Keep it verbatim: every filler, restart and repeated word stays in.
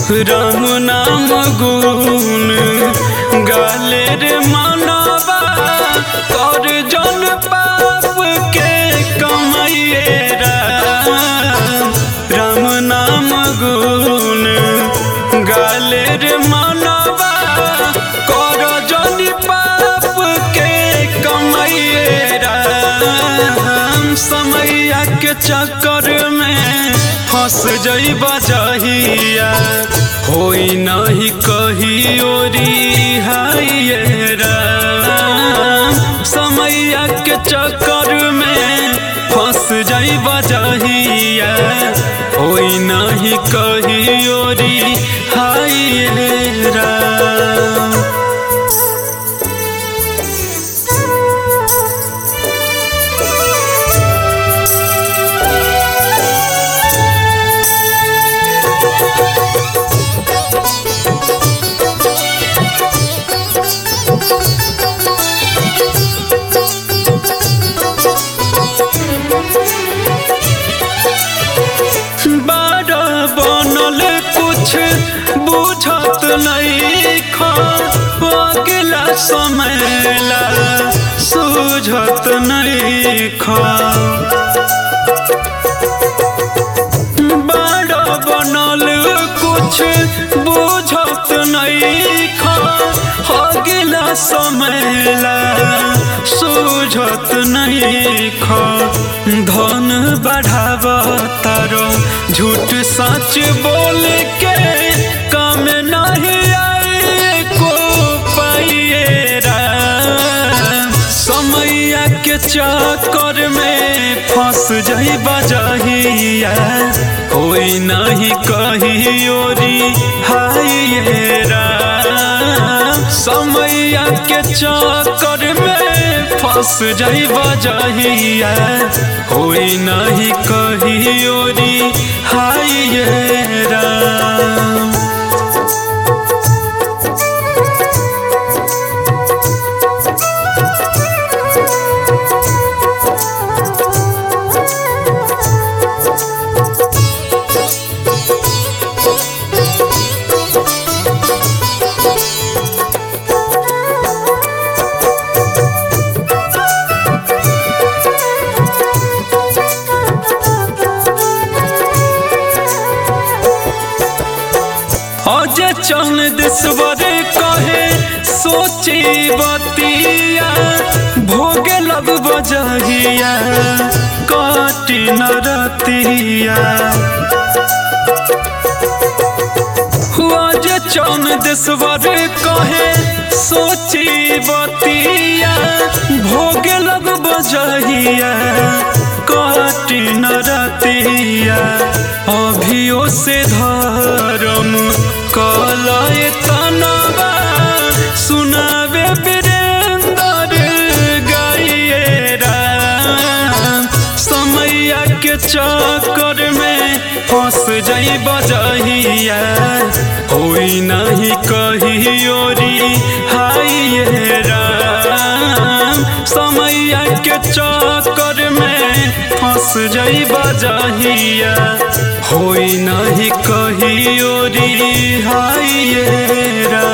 राम नाम गुण गाले रे मानवा कर जन पाप के कमाइए राम। राम नाम गुण गाले रे मानवा कर जन पाप के कमाइए राम। समैया के चक्कर में फंस जइबा जहिया होई नहीं कही ओरी हाय राम। समैया के चक्कर में फंस जइबा जहिया होई नहीं कही ओरी हाय राम। बुझत नहीं खा अगला समयला सूझत नहीं खा। बड़ा बनल कुछ बुझत नहीं खा अगला समयला सूझत नहीं खा। धन बढ़ावा तारो झूठ सच बोल के काम नहीं आए को पाइए राम। समैया के चक्कर में फंस जइबा जहिया कोई नहीं कही ओरी हाय राम। समैया के चक्कर में फंस जइबा जहिया कोई नहीं कही ओरी हाय राम। अजय चंदेश्वर कहे सोची बतिया भोगे लग बजहिया काटी न रतिया। अजय चंदेश्वर कहे सोची बतिया भोगे लग बजहिया काटी न रतिया। अभियो से धर्म कलय तनवा सुनावे वीरेंद्र गाइए राम। समैया के चक्कर में फंस जइबा जहिया होई नहीं कही ओरी हाय राम। समैया के चक्कर में फंस जइबा जहिया होई नहीं कही ओरी हाय राम।